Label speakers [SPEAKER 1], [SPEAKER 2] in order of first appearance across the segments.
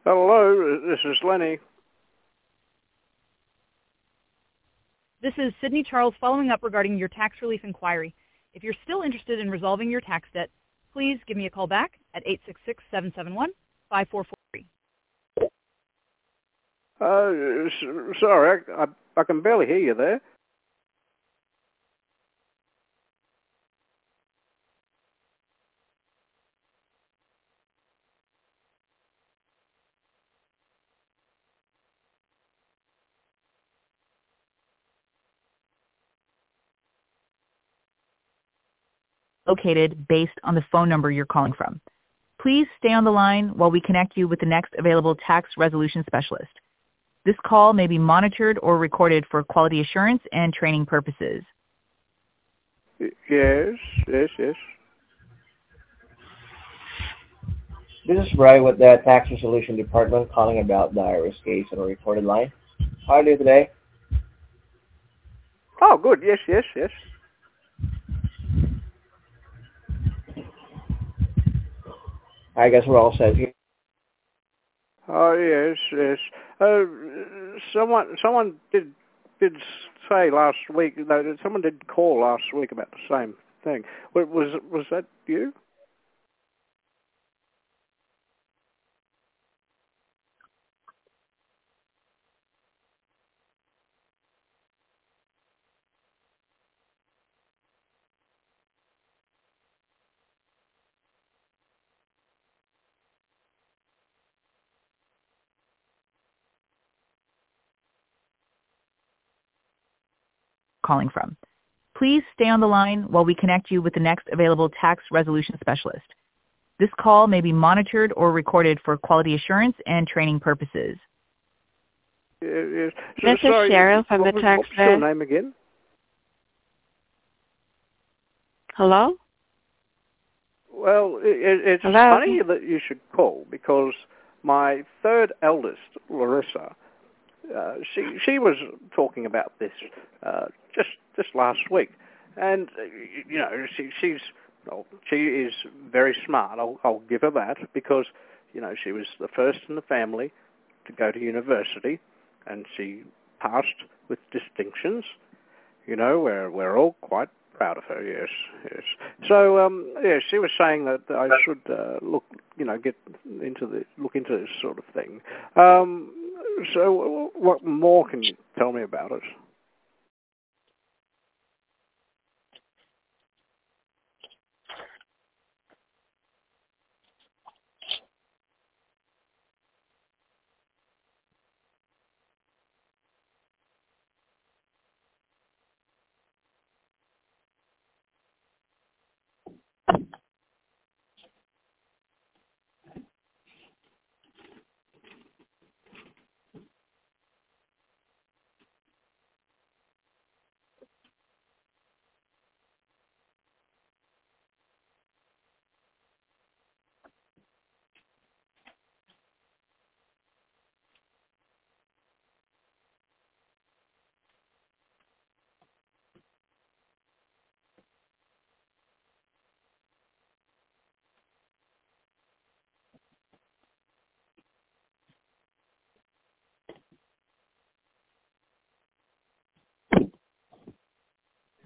[SPEAKER 1] Hello, this is Lenny.
[SPEAKER 2] This is Sydney Charles following up regarding your tax relief inquiry. If you're still interested in resolving your tax debt, please give me a call back at 866-771-5443.
[SPEAKER 1] Sorry, I can barely hear you there.
[SPEAKER 2] Located based on the phone number you're calling from. Please stay on the line while we connect you with the next available tax resolution specialist. This call may be monitored or recorded for quality assurance and training purposes.
[SPEAKER 1] Yes.
[SPEAKER 3] This is Brian with the Tax Resolution Department calling about the IRS case on a recorded line. How are you today?
[SPEAKER 1] Oh, good. Yes.
[SPEAKER 3] I guess we're all set here.
[SPEAKER 1] Oh, yes. Someone did say last week. No, someone did call last week about the same thing. Was that you?
[SPEAKER 2] Calling from. Please stay on the line while we connect you with the next available tax resolution specialist. This call may be monitored or recorded for quality assurance and training purposes.
[SPEAKER 1] Yes.
[SPEAKER 4] This is Cheryl from the tax
[SPEAKER 1] What's your name again?
[SPEAKER 4] Hello?
[SPEAKER 1] Well, it's
[SPEAKER 4] Hello?
[SPEAKER 1] funny that you should call because my third eldest, Larissa, she was talking about this just last week, and she is very smart. I'll give her that because she was the first in the family to go to university, and she passed with distinctions. We're all quite proud of her. Yes. So she was saying that I should look into this sort of thing. So what more can you tell me about it?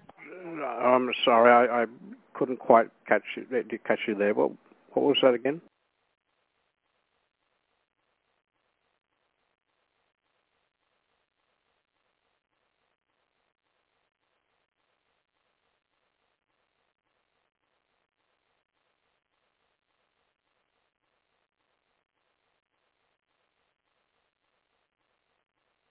[SPEAKER 1] I'm sorry, I couldn't quite catch you there. What was that again?